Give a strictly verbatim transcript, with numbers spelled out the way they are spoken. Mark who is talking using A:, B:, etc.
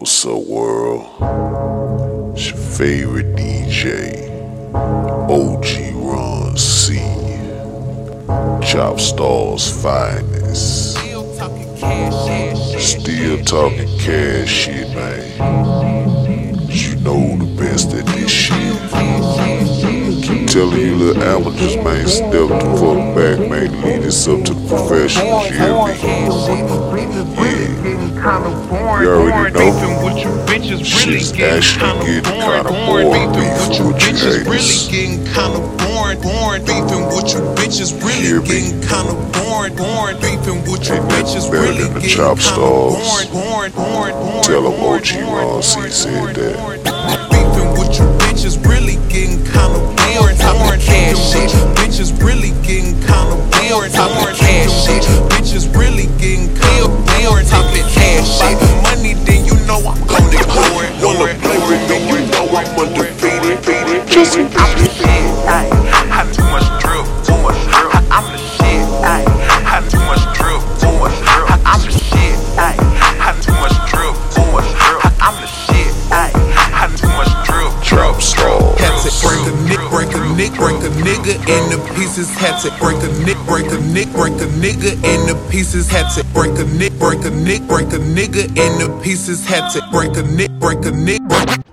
A: What's up, world? It's your favorite D J, O G Ron C, Chop Stars finest.
B: Still talking cash shit.
A: Still talking cash shit, man. You know the best at this shit. Keep telling you little amateurs, man, step the fuck back, man. Lead us up to the professionals, you hear me? Yeah. You already know. Shit's actually getting kinda boring. Beef with you haters.
B: Getting kinda boring, boring. Beefing with you bitches really getting kinda boring, boring. Beefing with you bitches really getting kinda boring, boring, boring.
A: Tell them O G Ron C said that.
B: Beefing with you bitches really getting kinda boring, boring. Cash shit, bitches really getting kinda boring, boring. Cash shit, bitches really getting kinda boring. Talking cash shit, money, then you know I'm gonna ignore it.
A: Wanna play with me, you know I'm undefeated.
B: Just I'm the shit, ayy. Had too much drip, too much drip. I'm the shit, ayy. Had too much drip, too much drip. I'm the shit, ayy. Had too much drip, too much drip. I'm the shit, ayy. Had too much drip, drip, drip. Had to break a nick, break a nick, break a nigga into pieces. Had to break a nick, break a nick, break a nigga into pieces. Had to break a nick, break a nick, break a nigga into pieces. Had to break a nick, break a nick, break.